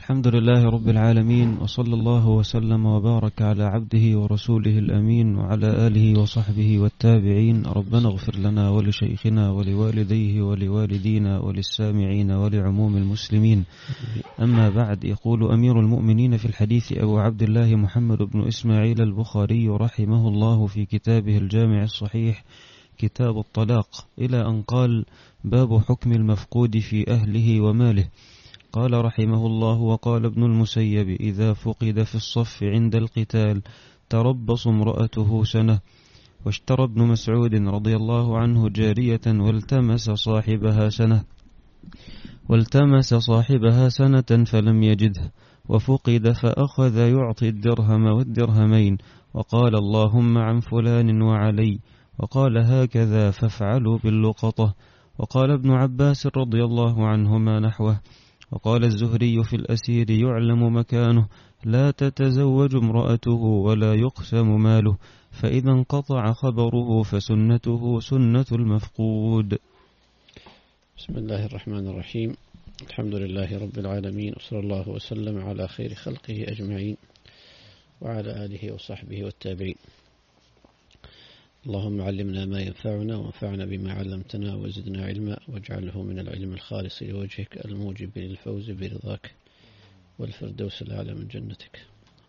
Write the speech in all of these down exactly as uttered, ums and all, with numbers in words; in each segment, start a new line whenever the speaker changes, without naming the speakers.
الحمد لله رب العالمين، وصلى الله وسلم وبارك على عبده ورسوله الأمين وعلى آله وصحبه والتابعين. ربنا اغفر لنا ولشيخنا ولوالديه ولوالدينا وللسامعين ولعموم المسلمين. أما بعد، يقول أمير المؤمنين في الحديث أبو عبد الله محمد بن إسماعيل البخاري رحمه الله في كتابه الجامع الصحيح كتاب الطلاق، إلى أن قال: باب حكم المفقود في أهله وماله. قال رحمه الله: وقال ابن المسيب: إذا فقد في الصف عند القتال تربص امرأته سنة. واشترى ابن مسعود رضي الله عنه جارية والتمس صاحبها سنة والتمس صاحبها سنة فلم يجده، وفقد فأخذ يعطي الدرهم والدرهمين، وقال: اللهم عن فلان وعلي، وقال: هكذا فافعلوا باللقطة. وقال ابن عباس رضي الله عنهما نحوه. وقال الزهري في الأسير: يعلم مكانه، لا تتزوج امرأته ولا يقسم ماله، فإذا انقطع خبره فسنته سنة المفقود.
بسم الله الرحمن الرحيم. الحمد لله رب العالمين، وصلى الله وسلم على خير خلقه أجمعين وعلى آله وصحبه والتابعين. اللهم علمنا ما ينفعنا وانفعنا بما علمتنا وزدنا علما، واجعله من العلم الخالص لوجهك الموجب للفوز برضاك والفردوس الأعلى من جنتك.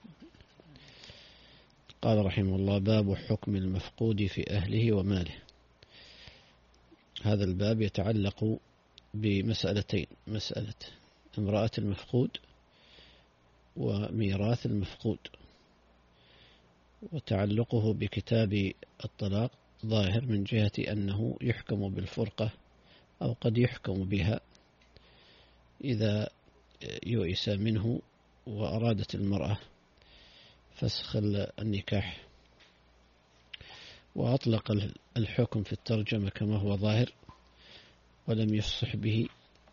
قال رحمه الله: باب حكم المفقود في أهله وماله. هذا الباب يتعلق بمسألتين: مسألة امرأة المفقود وميراث المفقود. وتعلقه بكتاب الطلاق ظاهر من جهة أنه يحكم بالفرقة أو قد يحكم بها إذا يؤس منه وأرادت المرأة فسخ النكاح. وأطلق الحكم في الترجمة كما هو ظاهر، ولم يفصح به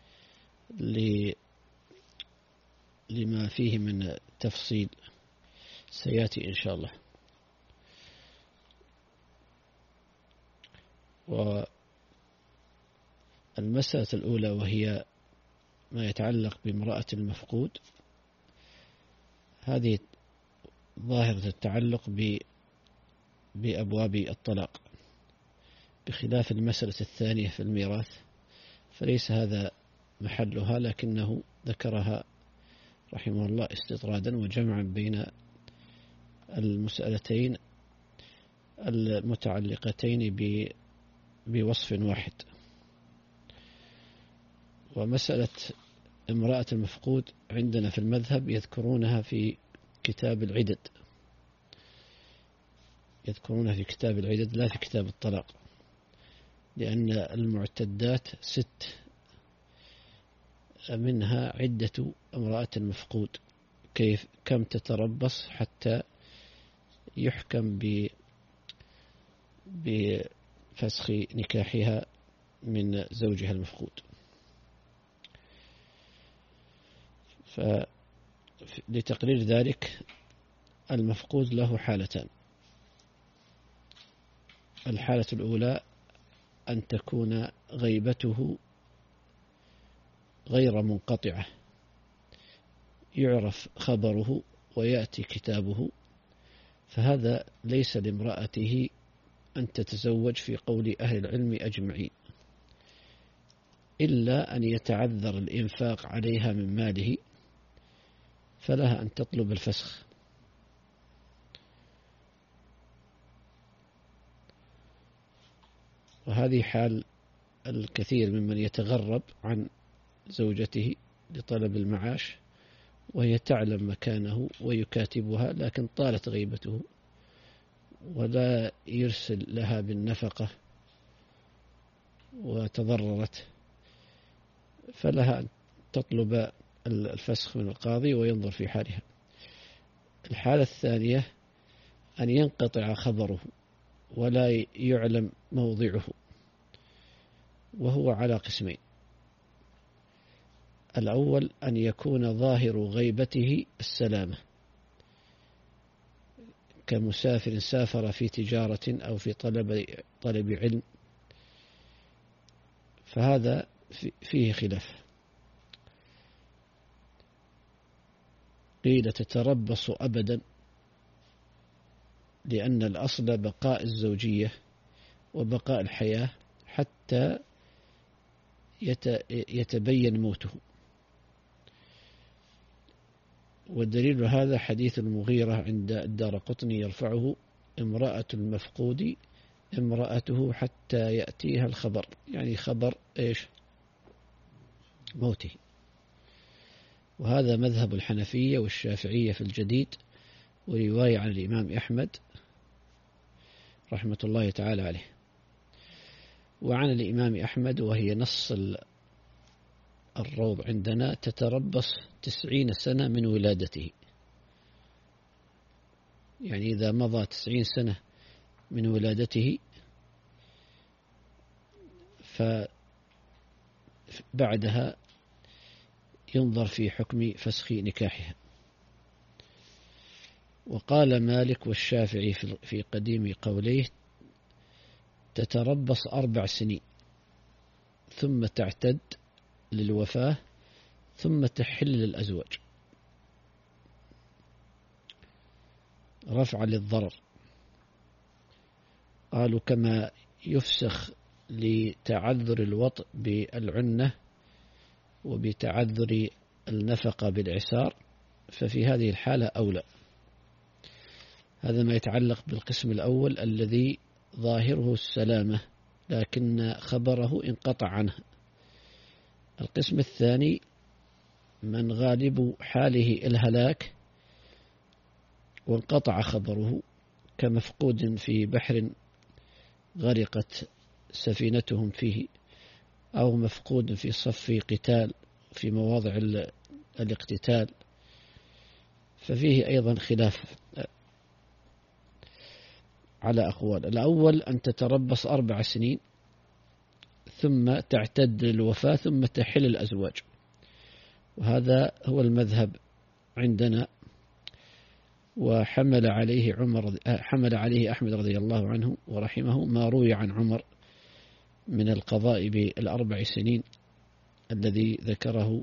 لما فيه من تفصيل سيأتي إن شاء الله. والمسألة الأولى وهي ما يتعلق بامرأة المفقود، هذه ظاهرة التعلق بأبواب الطلاق، بخلاف المسألة الثانية في الميراث فليس هذا محلها، لكنه ذكرها رحمه الله استطرادا وجمعا بين المسألتين المتعلقتين بوصف واحد. ومسألة امرأة المفقود عندنا في المذهب يذكرونها في كتاب العدد، يذكرونها في كتاب العدد لا في كتاب الطلاق، لأن المعتدات ست، منها عدة امرأة المفقود، كيف كم تتربص حتى يحكم بفسخ نكاحها من زوجها المفقود. فلتقرير ذلك المفقود له حالتان: الحالة الأولى أن تكون غيبته غير منقطعة، يعرف خبره ويأتي كتابه، فهذا ليس لامرأته أن تتزوج في قول أهل العلم أجمعين، إلا أن يتعذر الإنفاق عليها من ماله فلها أن تطلب الفسخ. وهذه حال الكثير ممن يتغرب عن زوجته لطلب المعاش وهي تعلم مكانه ويكاتبها، لكن طالت غيبته ولا يرسل لها بالنفقة وتضررت، فلها أن تطلب الفسخ من القاضي وينظر في حالها. الحالة الثانية أن ينقطع خبره ولا يعلم موضعه، وهو على قسمين: الأول أن يكون ظاهر غيبته السلامة، كمسافر سافر في تجارة أو في طلب طلب علم، فهذا فيه خلاف. قيل تتربص أبدا، لأن الأصل بقاء الزوجية وبقاء الحياة حتى يتبين موته. والدليل هذا حديث المغيرة عند الدارقطني يرفعه: امرأة المفقود امرأته حتى يأتيها الخبر، يعني خبر إيش؟ موته. وهذا مذهب الحنفية والشافعية في الجديد، ورواية عن الإمام أحمد رحمة الله تعالى عليه. وعن الإمام أحمد، وهي نص الروض عندنا: تتربص تسعين سنة من ولادته، يعني إذا مضى تسعين سنة من ولادته فبعدها ينظر في حكم فسخ نكاحها. وقال مالك والشافعي في قديم قوليه: تتربص أربع سنين ثم تعتد للوفاة ثم تحل للأزواج رفعا للضرر. قالوا كما يفسخ لتعذر الوطء بالعنة وبتعذر النفقة بالإعسار، ففي هذه الحالة أولى. هذا ما يتعلق بالقسم الأول الذي ظاهره السلامة لكن خبره انقطع عنه. القسم الثاني من غالب حاله الهلاك وانقطع خبره، كمفقود في بحر غرقت سفينتهم فيه، أو مفقود في صف قتال في مواضع الاقتتال، ففيه أيضا خلاف على أقوال. الأول أن تتربص أربع سنين ثم تعتد للوفاة ثم تحل الأزواج، وهذا هو المذهب عندنا، وحمل عليه عمر حمل عليه أحمد رضي الله عنه ورحمه ما روي عن عمر من القضاء بالأربع سنين الذي ذكره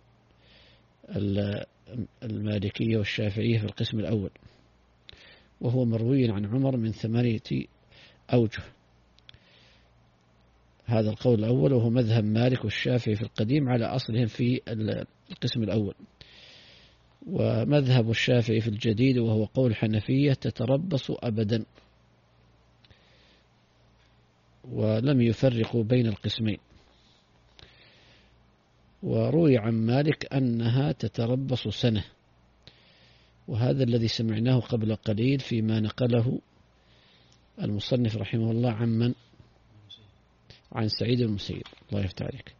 المالكية والشافعية في القسم الأول، وهو مروي عن عمر من ثمانية أوجه. هذا القول الأول، وهو مذهب مالك والشافعي في القديم على أصلهم في القسم الأول. ومذهب الشافعي في الجديد وهو قول حنفية: تتربص أبدا، ولم يفرقوا بين القسمين. وروي عن مالك أنها تتربص سنة، وهذا الذي سمعناه قبل قليل فيما نقله المصنف رحمه الله عن من؟ عن سعيد المسيب، الله يفتح عليك.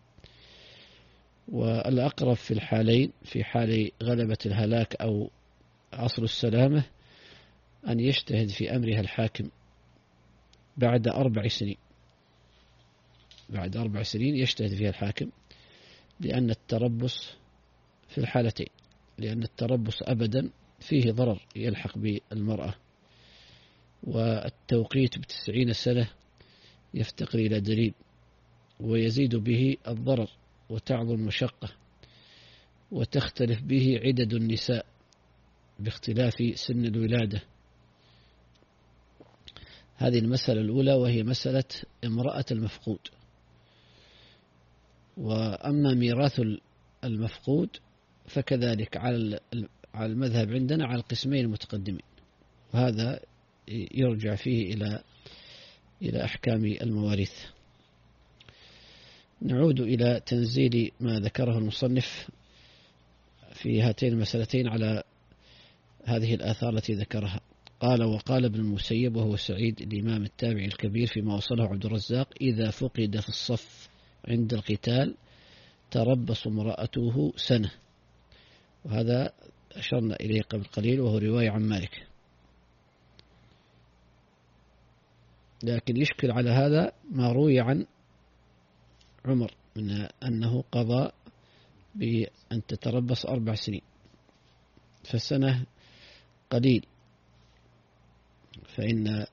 والأقرب في الحالين، في حال غلبة الهلاك أو عصر السلامة، أن يجتهد في أمرها الحاكم بعد أربع سنين بعد أربع سنين يجتهد فيها الحاكم، لأن التربص في الحالتين، لأن التربص أبدا فيه ضرر يلحق بالمرأة، والتوقيت بتسعين سنة يفتقر إلى دليل، ويزيد به الضرر وتعظم المشقة، وتختلف به عدد النساء باختلاف سن الولادة. هذه المسألة الأولى، وهي مسألة امرأة المفقود. وأما ميراث المفقود فكذلك على المذهب عندنا على القسمين المتقدمين، وهذا يرجع فيه إلى إلى أحكام المواريث. نعود إلى تنزيل ما ذكره المصنف في هاتين المسألتين على هذه الآثار التي ذكرها. قال: وقال ابن المسيب وهو سعيد الإمام التابعي الكبير فيما وصله عبد الرزاق: إذا فقد في الصف عند القتال تربص امرأته سنة. وهذا أشرنا إليه قبل قليل، وهو رواية عن مالك. لكن يشكل على هذا ما روي عن عمر من أنه قضى بأن تتربص أربع سنين، فالسنة قليل، فإن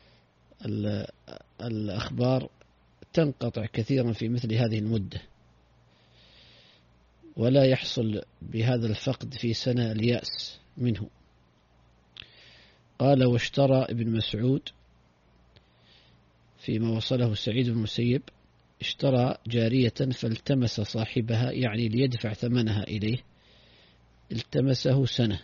الأخبار تنقطع كثيرا في مثل هذه المدة، ولا يحصل بهذا الفقد في سنة اليأس منه. قال واشترى ابن مسعود فيما وصله سعيد بن المسيب اشترى جارية فالتمس صاحبها يعني ليدفع ثمنها إليه، التمسه سنة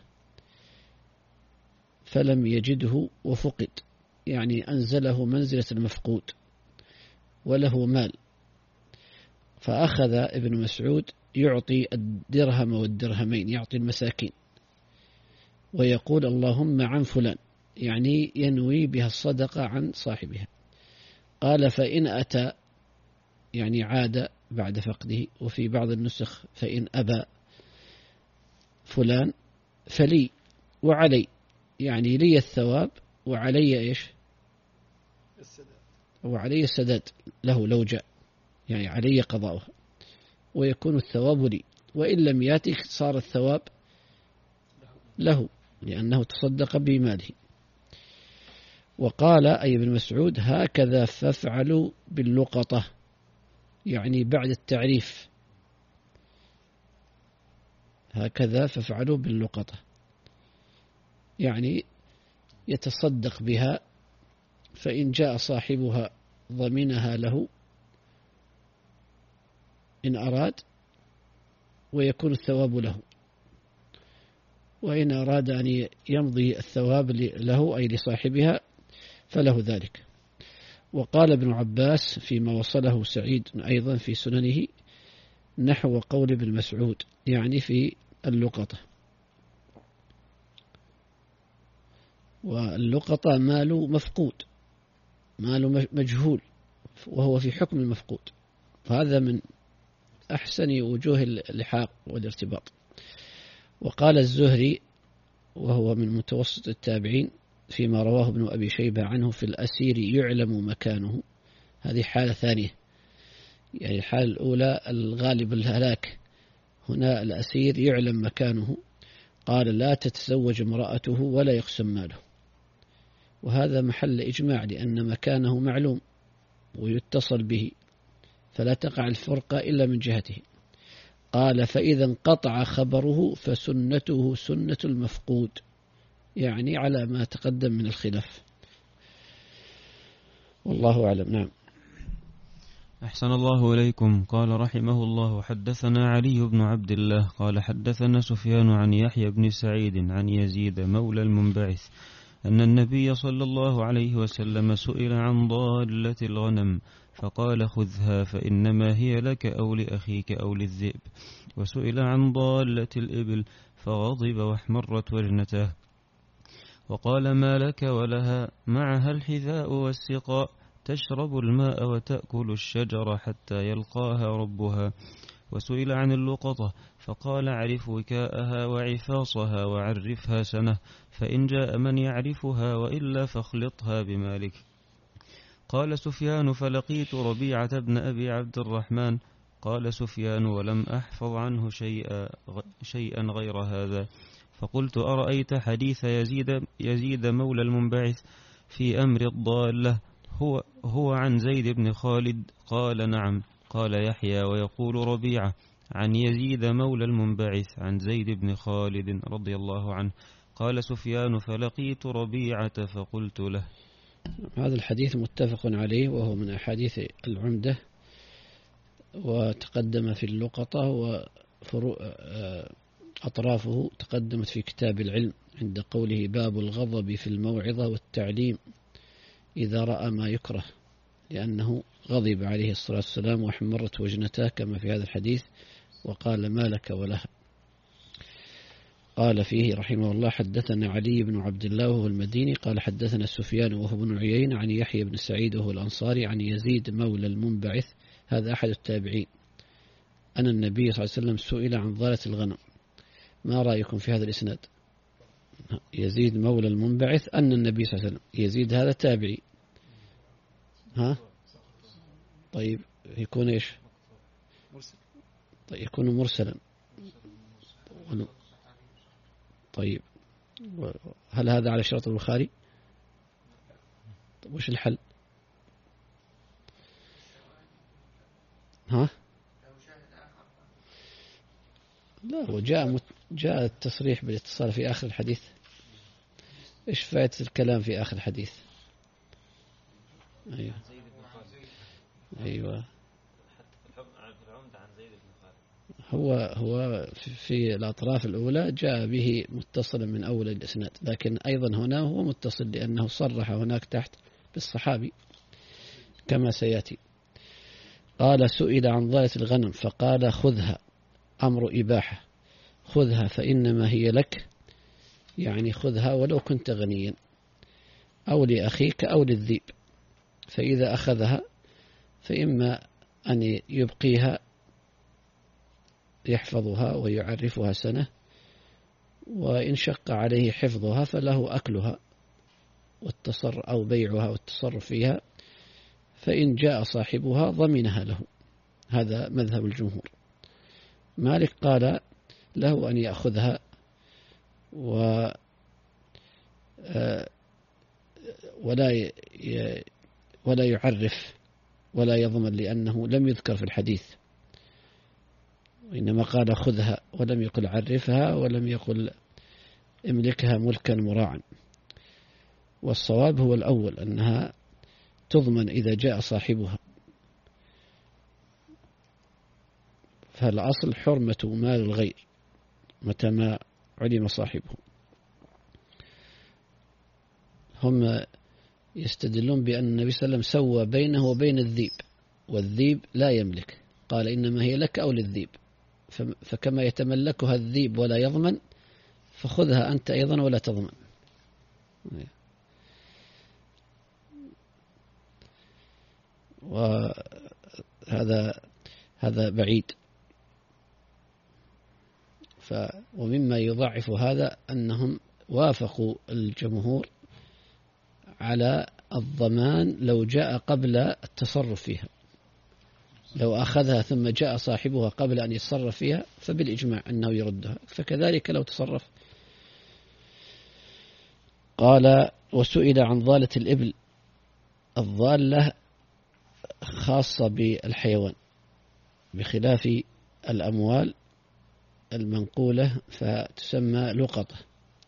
فلم يجده وفقد، يعني أنزله منزلة المفقود وله مال، فأخذ ابن مسعود يعطي الدرهم والدرهمين، يعطي المساكين ويقول اللهم عن فلان، يعني ينوي بها الصدقة عن صاحبها. قال فإن أتى يعني عاد بعد فقده، وفي بعض النسخ فإن أبى فلان فلي وعلي، يعني لي الثواب وعلي إيش وعلي السداد له لو جاء، يعني علي قضاؤها ويكون الثواب لي، وإن لم يأتك صار الثواب له لأنه تصدق بماله. وقال أي ابن مسعود هكذا فافعلوا باللقطة، يعني بعد التعريف، هكذا فافعلوا باللقطة يعني يتصدق بها، فإن جاء صاحبها ضمنها له إن أراد ويكون الثواب له، وإن أراد أن يمضي الثواب له أي لصاحبها فله ذلك. وقال ابن عباس فيما وصله سعيد أيضا في سننه نحو قول ابن مسعود، يعني في اللقطة. واللقطة مال مفقود، مال مجهول، وهو في حكم المفقود، فهذا من أحسن وجوه اللحاق والارتباط. وقال الزهري وهو من متوسط التابعين فيما رواه ابن أبي شيبة عنه في الأسير يعلم مكانه، هذه حالة ثانية، يعني الحالة الأولى الغالب الهلاك، هنا الأسير يعلم مكانه. قال لا تتزوج امرأته ولا يقسم ماله، وهذا محل إجماع لأن مكانه معلوم ويتصل به، فلا تقع الفرقة إلا من جهته. قال فإذا انقطع خبره فسنته سنة المفقود، يعني على ما تقدم من الخلاف، والله أعلم. نعم.
أحسن الله إليكم. قال رحمه الله حدثنا علي بن عبد الله قال حدثنا سفيان عن يحيى بن سعيد عن يزيد مولى المنبعث أن النبي صلى الله عليه وسلم سئل عن ضالة الغنم فقال خذها فإنما هي لك أو لأخيك أو للذئب، وسئل عن ضالة الإبل فغضب واحمرت وجنته وقال ما لك ولها معها الحذاء والسقاء تشرب الماء وتأكل الشجر حتى يلقاها ربها. وسئل عن اللقطة فقال عرف وكاءها وعفاصها وعرفها سنة، فإن جاء من يعرفها وإلا فاخلطها بمالك. قال سفيان فلقيت ربيعة بن أبي عبد الرحمن. قال سفيان ولم أحفظ عنه شيئا, شيئا غير هذا، فقلت أرأيت حديث يزيد, يزيد مولى المنبعث في أمر الضالة هو, هو عن زيد بن خالد؟ قال نعم. قال يحيى ويقول ربيعة عن يزيد مولى المنبعث عن زيد بن خالد رضي الله عنه. قال سفيان فلقيت ربيعة فقلت له.
هذا الحديث متفق عليه وهو من أحاديث العمدة، وتقدم في اللقطة وأطرافه تقدمت في كتاب العلم عند قوله باب الغضب في الموعظة والتعليم إذا رأى ما يكره، لأنه غضب عليه الصلاة والسلام وحمرت وجنتاه كما في هذا الحديث، وقال ما لك ولها. قال فيه رحمه الله حدثنا علي بن عبد الله وهو المديني قال حدثنا سفيان وهو بن عيين عن يحيى بن سعيد وهو الأنصاري عن يزيد مولى المنبعث، هذا أحد التابعين، أن النبي صلى الله عليه وسلم سئل عن ضالة الغنم. ما رأيكم في هذا الإسناد؟ يزيد مولى المنبعث أن النبي صلى الله عليه وسلم، يزيد هذا تابعي، ها طيب يكون إيش؟ طيب يكون مرسلا. طيب هل هذا على شرط البخاري؟ طيب وش الحل؟ ها؟ لا لا، وجاء جاء التصريح بالاتصال في آخر الحديث. إيش فائدة الكلام في آخر الحديث؟ أيوة أيوة هو هو في الأطراف الأولى جاء به متصلا من أول الإسناد، لكن أيضا هنا هو متصل لأنه صرح هناك تحت بالصحابي كما سيأتي. قال: سئل عن ضالة الغنم فقال: خذها، أمر إباحة، خذها فإنما هي لك، يعني خذها ولو كنت غنيا، أو لأخيك أو للذيب، فإذا أخذها فإما أن يبقيها يحفظها ويعرفها سنة، وإن شق عليه حفظها فله أكلها والتصرف أو بيعها والتصرف فيها، فإن جاء صاحبها ضمنها له. هذا مذهب الجمهور. مالك قال له أن يأخذها و ولا ولا يعرف ولا يضمن، لأنه لم يذكر في الحديث، وإنما قال خذها ولم يقل عرفها ولم يقل املكها ملكا مراعا. والصواب هو الأول، أنها تضمن إذا جاء صاحبها، فالأصل حرمة مال الغير متى ما علم صاحبه. هم يستدلون بأن النبي صلى الله عليه وسلم سوى بينه وبين الذيب، والذيب لا يملك، قال إنما هي لك أو للذيب، فكما يتملكها الذيب ولا يضمن فخذها أنت أيضا ولا تضمن. وهذا هذا بعيد. ف ومما يضعف هذا أنهم وافقوا الجمهور على الضمان لو جاء قبل التصرف فيها، لو أخذها ثم جاء صاحبها قبل أن يتصرف فيها فبالإجماع أنه يردها، فكذلك لو تصرف. قال: وسئل عن ضالة الإبل. الضالة خاصة بالحيوان بخلاف الأموال المنقولة فتسمى لقطة.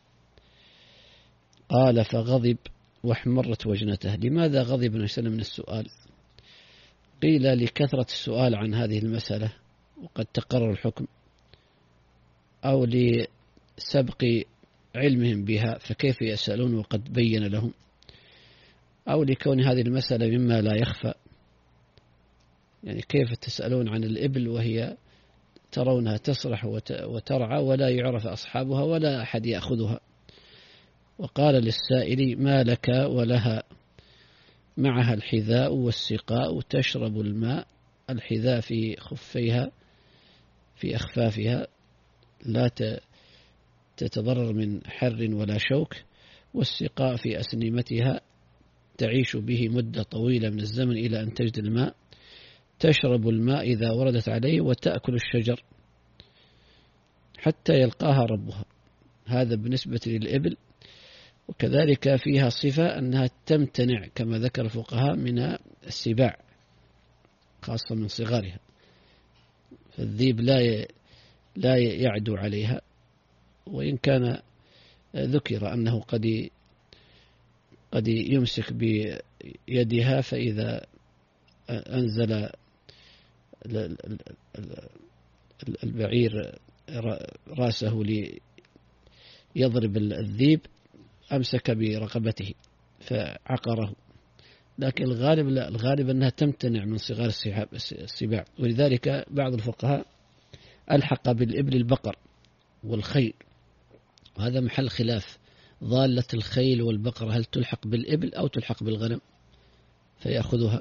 قال: فغضب واحمرت وجنته. لماذا غضب النبي صلى الله عليه وسلم من السؤال؟ قيل لكثرة السؤال عن هذه المسألة وقد تقرر الحكم، أو لسبق علمهم بها فكيف يسألون وقد بين لهم، أو لكون هذه المسألة مما لا يخفى، يعني كيف تسألون عن الإبل وهي ترونها تسرح وترعى ولا يعرف أصحابها ولا أحد يأخذها. وقال للسائل: ما لك ولها؟ معها الحذاء والسقاء تشرب الماء. الحذاء في خفيها في أخفافها لا تتضرر من حر ولا شوك، والسقاء في أسنمتها تعيش به مدة طويلة من الزمن إلى أن تجد الماء. تشرب الماء إذا وردت عليه، وتأكل الشجر حتى يلقاها ربها. هذا بالنسبة للإبل. وكذلك فيها صفة أنها تمتنع كما ذكر الفقهاء من السباع خاصة من صغارها، فالذيب لا لا يعدو عليها، وإن كان ذكر أنه قد قد يمسك بيدها فإذا أنزل البعير رأسه ليضرب الذيب أمسك برقبته فعقره، لكن الغالب لا، الغالب أنها تمتنع من صغار السباع. ولذلك بعض الفقهاء ألحق بالإبل البقر والخيل، وهذا محل خلاف. ضالة الخيل والبقر هل تلحق بالإبل أو تلحق بالغنم فيأخذها؟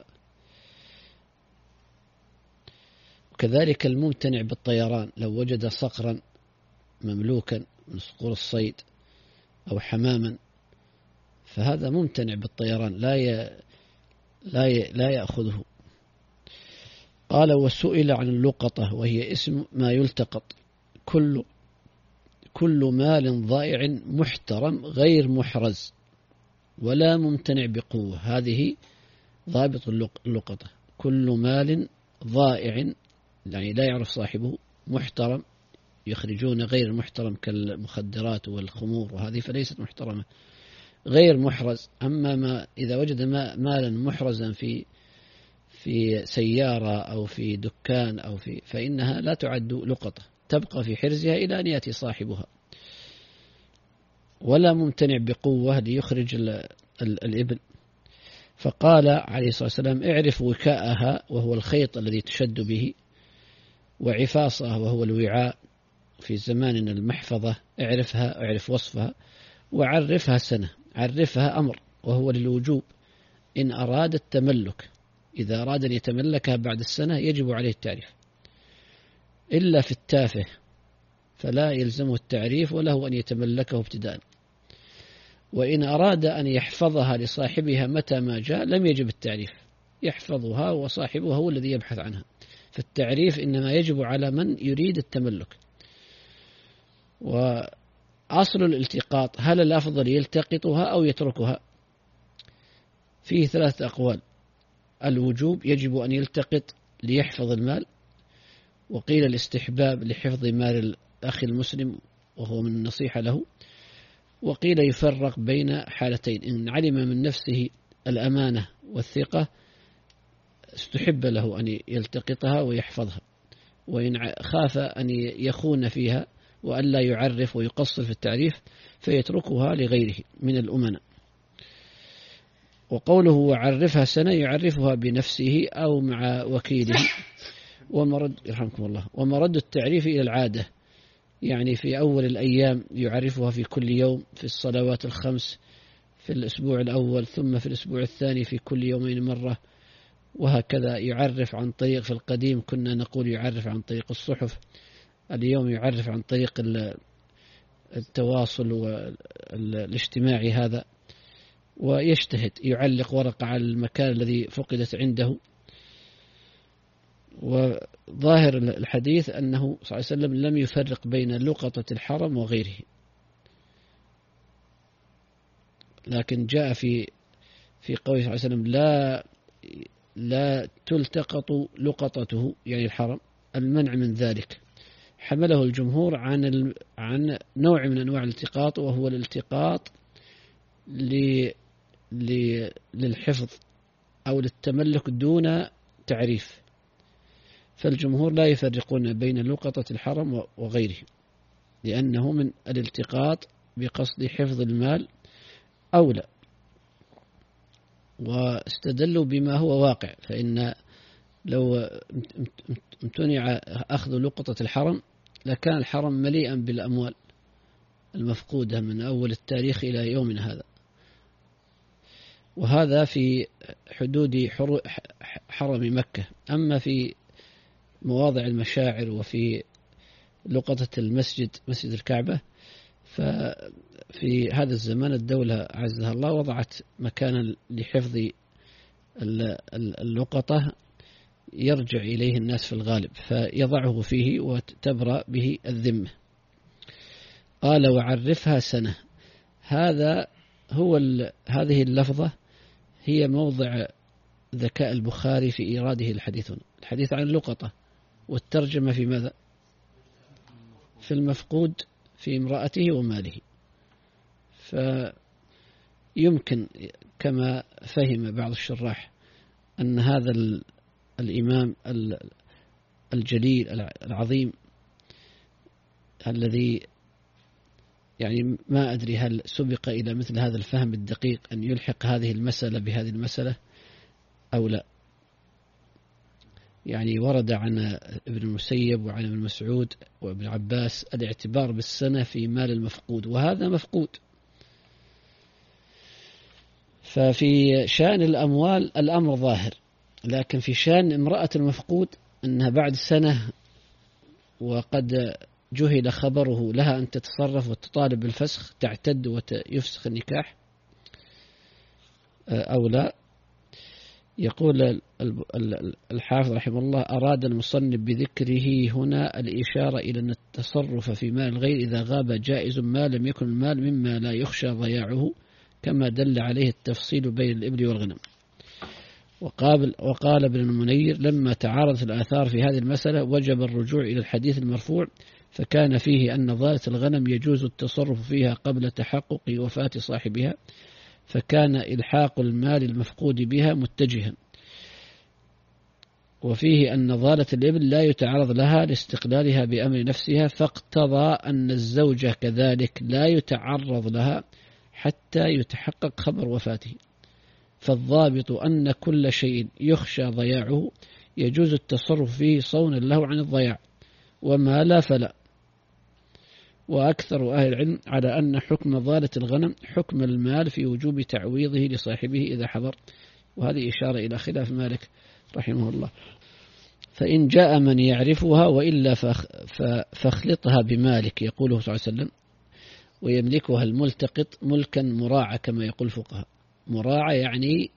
وكذلك الممتنع بالطيران، لو وجد صقرا مملوكا من صقور الصيد أو حماما فهذا ممتنع بالطيران لا ي... لا ي... لا يأخذه. قال: وسئل عن اللقطة وهي اسم ما يلتقط، كل كل مال ضائع محترم غير محرز ولا ممتنع بقوة. هذه ضابط اللقطة: كل مال ضائع يعني لا يعرف صاحبه، محترم يخرجون غير محترم كالمخدرات والخمور وهذه فليست محترمة غير محرز. أما ما إذا وجد مالا محرزا في في سيارة أو في دكان أو في فإنها لا تعد لقطة، تبقى في حرزها إلى أن يأتي صاحبها. ولا ممتنع بقوة ليخرج الإبل. فقال عليه الصلاة والسلام اعرف وكاءها وهو الخيط الذي تشد به، وعفاصها وهو الوعاء في زماننا المحفظة، اعرفها اعرف وصفها، وعرفها سنة. عرفها أمر وهو للوجوب إن أراد التملك، إذا أراد أن يتملكها بعد السنة يجب عليه التعريف، إلا في التافه فلا يلزمه التعريف وله أن يتملكه ابتداء. وإن أراد أن يحفظها لصاحبها متى ما جاء لم يجب التعريف، يحفظها وصاحبها هو الذي يبحث عنها. فالتعريف إنما يجب على من يريد التملك. وأصل الالتقاط هل الأفضل يلتقطها أو يتركها؟ فيه ثلاثة أقوال. الوجوب يجب أن يلتقط ليحفظ المال، وقيل الاستحباب لحفظ مال الأخ المسلم وهو من النصيحة له، وقيل يفرق بين حالتين: إن علم من نفسه الأمانة والثقة استحب له أن يلتقطها ويحفظها، وإن خاف أن يخون فيها وأن لا يعرف ويقصر في التعريف فيتركها لغيره من الأمناء. وقوله وعرفها سنة يعرفها بنفسه أو مع وكيله. ومرد يرحمكم الله ومرد التعريف إلى العادة، يعني في أول الأيام يعرفها في كل يوم في الصلوات الخمس في الأسبوع الأول، ثم في الأسبوع الثاني في كل يومين مرة، وهكذا يعرف عن طريق. في القديم كنا نقول يعرف عن طريق الصحف، اليوم يعرف عن طريق التواصل والاجتماعي هذا، ويجتهد يعلق ورقة على المكان الذي فقدت عنده. وظاهر الحديث أنه صلى الله عليه وسلم لم يفرق بين لقطة الحرم وغيره، لكن جاء في في قوله صلى الله عليه وسلم لا لا تلتقط لقطته يعني الحرم، المنع من ذلك. حمله الجمهور عن عن نوع من أنواع الالتقاط، وهو الالتقاط للحفظ أو للتملك دون تعريف. فالجمهور لا يفرقون بين لقطة الحرم وغيره، لأنه من الالتقاط بقصد حفظ المال أولى. واستدلوا بما هو واقع، فإن لو امتنع أخذ لقطة الحرم لكان الحرم مليئا بالأموال المفقودة من أول التاريخ إلى يومنا هذا، وهذا في حدود حرم مكة. أما في مواضع المشاعر وفي لقطة المسجد مسجد الكعبة، ففي هذا الزمان الدولة عزها الله وضعت مكانا لحفظ اللقطة يرجع إليه الناس في الغالب، فيضعه فيه وتبرأ به الذمة. قال وعرفها سنة. هذا هو هذه اللفظة هي موضع ذكاء البخاري في إيراده الحديث هنا. الحديث عن اللقطة، والترجمة في ماذا؟ في المفقود في امرأته وماله. فيمكن كما فهم بعض الشراح أن هذا الإمام الجليل العظيم الذي يعني ما أدري هل سبق إلى مثل هذا الفهم الدقيق أن يلحق هذه المسألة بهذه المسألة أو لا. يعني ورد عن ابن المسيب وعن ابن مسعود وابن عباس الاعتبار بالسنة في مال المفقود، وهذا مفقود. ففي شأن الأموال الأمر ظاهر، لكن في شأن امرأة المفقود أنها بعد سنة وقد جهل خبره لها أن تتصرف وتطالب بالفسخ، تعتد ويفسخ النكاح أو لا. يقول الحافظ رحمه الله أراد المصنف بذكره هنا الإشارة إلى أن التصرف في مال الغير إذا غاب جائز ما لم يكن المال مما لا يخشى ضياعه، كما دل عليه التفصيل بين الإبل والغنم. وقال, وقال ابن المنير لما تعارضت الآثار في هذه المسألة وجب الرجوع إلى الحديث المرفوع فكان فيه أن ضالة الغنم يجوز التصرف فيها قبل تحقق وفاة صاحبها، فكان إلحاق المال المفقود بها متجها. وفيه أن ضالة الإبل لا يتعرض لها لاستقلالها بأمر نفسها، فاقتضى أن الزوجة كذلك لا يتعرض لها حتى يتحقق خبر وفاته. فالضابط أن كل شيء يخشى ضياعه يجوز التصرف فيه صونا له عن الضياع، وما لا فلا. وأكثر أهل العلم على أن حكم ضالة الغنم حكم المال في وجوب تعويضه لصاحبه إذا حضر، وهذه إشارة إلى خلاف مالك رحمه الله. فإن جاء من يعرفها وإلا فاخلطها بمالك، يقوله صلى الله عليه وسلم، ويملكها الملتقط ملكا مراعى كما يقول الفقهاء. مراعى يعني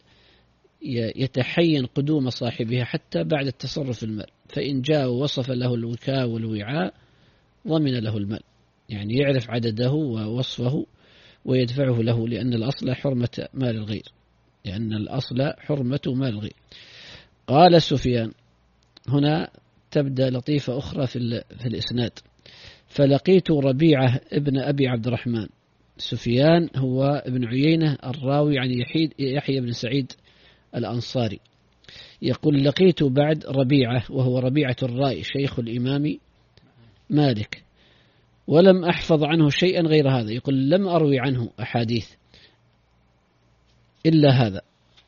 يتحين قدوم صاحبها حتى بعد التصرف في المال، فإن جاء ووصف له الوكاء والوعاء ضمن له المال، يعني يعرف عدده ووصفه ويدفعه له، لأن الأصل حرمة مال الغير، لأن الأصل حرمة مال الغير. قال سفيان، هنا تبدأ لطيفة أخرى في, في الإسناد، فلقيت ربيعة ابن أبي عبد الرحمن. سفيان هو ابن عيينة الراوي عن يحيى بن سعيد الأنصاري، يقول لقيت بعد ربيعة، وهو ربيعة الرائي شيخ الإمام مالك، ولم أحفظ عنه شيئا غير هذا. يقول لم أروي عنه أحاديث إلا هذا.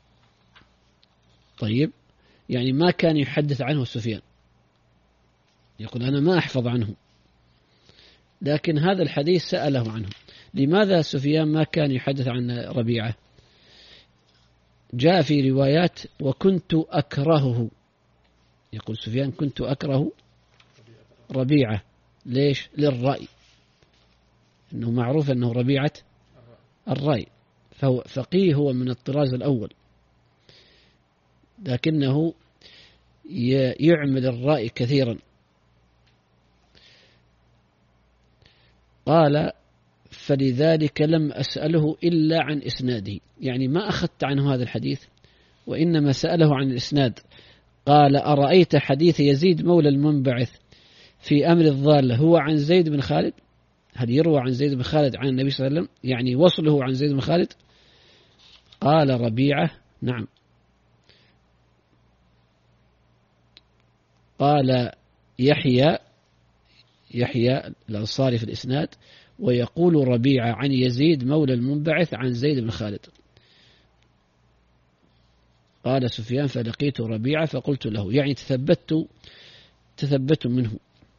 طيب، يعني ما كان يحدث عنه سفيان، يقول أنا ما أحفظ عنه، لكن هذا الحديث سأله عنه. لماذا سفيان ما كان يحدث عن ربيعة؟ جاء في روايات وكنت أكرهه، يقول سفيان كنت أكره ربيعة. ليش؟ للرأي، إنه معروف أنه ربيعة الرأي، فهو فقيه، هو من الطراز الأول، لكنه يعمل الرأي كثيرا. قال فلذلك لم أسأله إلا عن إسناده، يعني ما أخذت عنه هذا الحديث، وإنما سأله عن الإسناد. قال أرأيت حديث يزيد مولى المنبعث في أمر الضالة هو عن زيد بن خالد؟ هل يروى عن زيد بن خالد عن النبي صلى الله عليه وسلم، يعني وصله عن زيد بن خالد؟ قال ربيعة نعم. قال يحيى يحيى الأنصاري في الإسناد، ويقول ربيعة عن يزيد مولى المنبعث عن زيد بن خالد. قال سفيان فلقيت ربيعة فقلت له، يعني تثبت تثبت منه.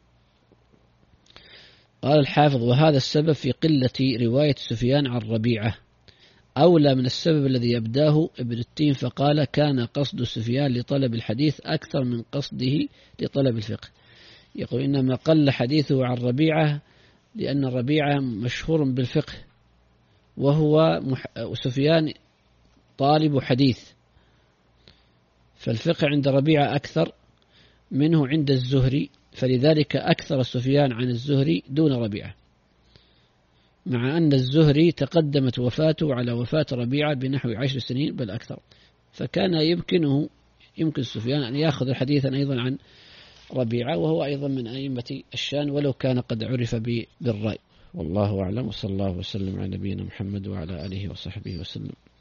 قال الحافظ وهذا السبب في قلة رواية سفيان عن ربيعة أولى من السبب الذي يبداه ابن التين، فقال كان قصد سفيان لطلب الحديث أكثر من قصده لطلب الفقه. يقول إنما قل حديثه عن ربيعة لأن ربيعة مشهور بالفقه، وهو سفيان طالب حديث، فالفقه عند ربيعة أكثر منه عند الزهري، فلذلك أكثر سفيان عن الزهري دون ربيعة، مع أن الزهري تقدمت وفاته على وفاة ربيعة بنحو عشر سنين بل أكثر، فكان يمكنه يمكن سفيان أن يأخذ حديثا أيضا عن ربيعة، وهو أيضا من أئمة الشان ولو كان قد عرف بالرأي. والله أعلم، وصلى الله وسلم على نبينا محمد وعلى آله وصحبه وسلم.